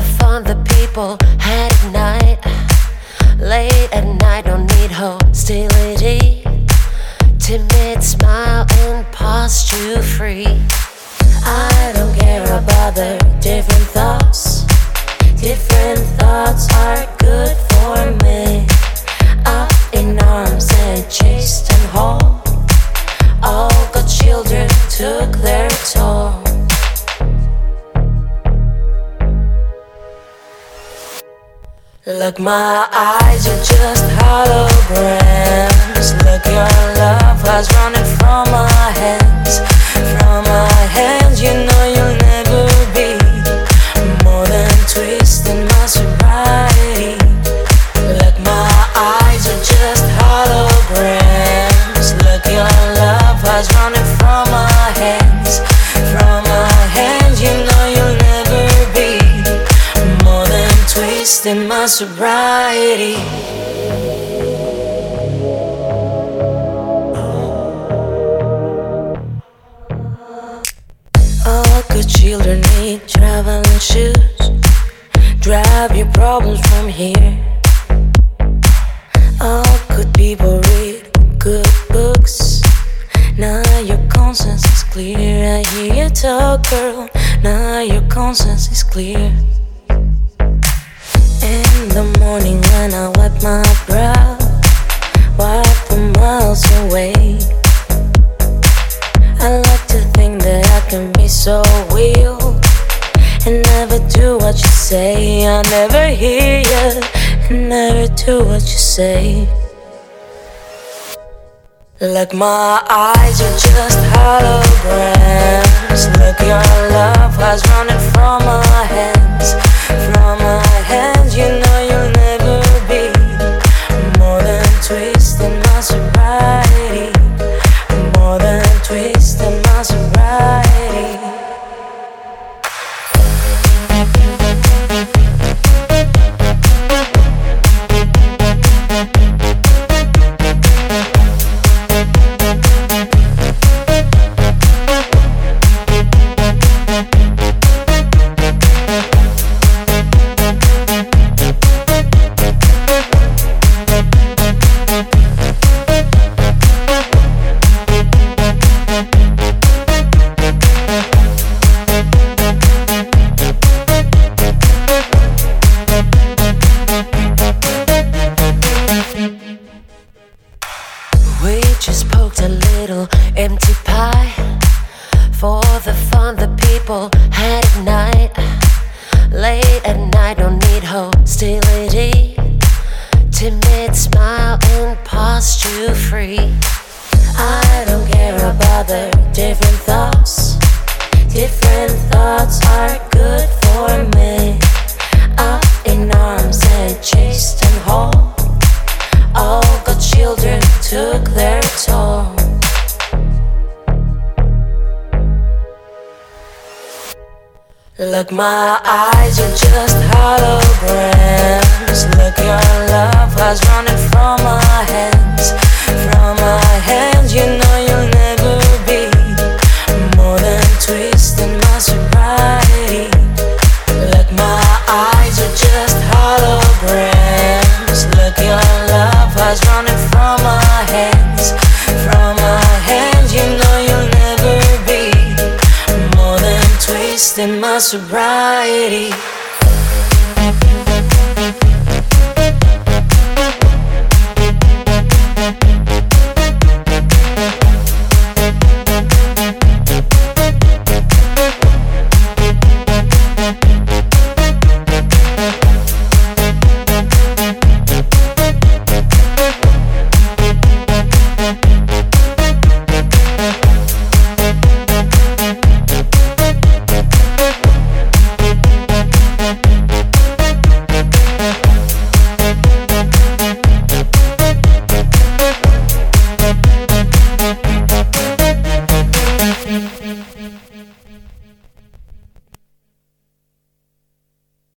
the fun the people had at night. Late at night, don't need hostility. Timid smile and posture free. I don't care about the different thoughts. Different thoughts are good for me. Up in arms and chased and whole. All good children took their toll. Look, my eyes are just holograms. Look, your love has running from my hands. From my hands, you know you'll never be more than twisting my sobriety. Look, my eyes are just holograms. Look, your love has running from my hands. From my hands, you know you'll never be more than twisting my sobriety. All good children need traveling shoes. Drive your problems from here. All good people read good books. Now your conscience is clear. I hear you talk, girl. Now your conscience is clear. In the morning when I wipe my brow, wipe the miles away. I like to think that I can be so real and never do what you say. I never hear you and never do what you say. Look, my eyes are just holograms. Look, your love has running from my hands. From my hands, you know you'll never be more than twisting my sobriety. More than twisting my sobriety. We just poked a little empty pie for the fun the people had at night. Late at night, don't need hostility. Timid smile and posture free. I don't care about the different thoughts. Different thoughts are good for me. Up in arms and chased and whole. All good children took their toll. Look, my eyes are just holograms. Look, your love has running from my hands. From my hands, you know you'll never be more than twisting my sobriety. Look, my eyes are just holograms. Look, your love has running from my hands. From my hands, you know you'll never be more than twisting my sobriety.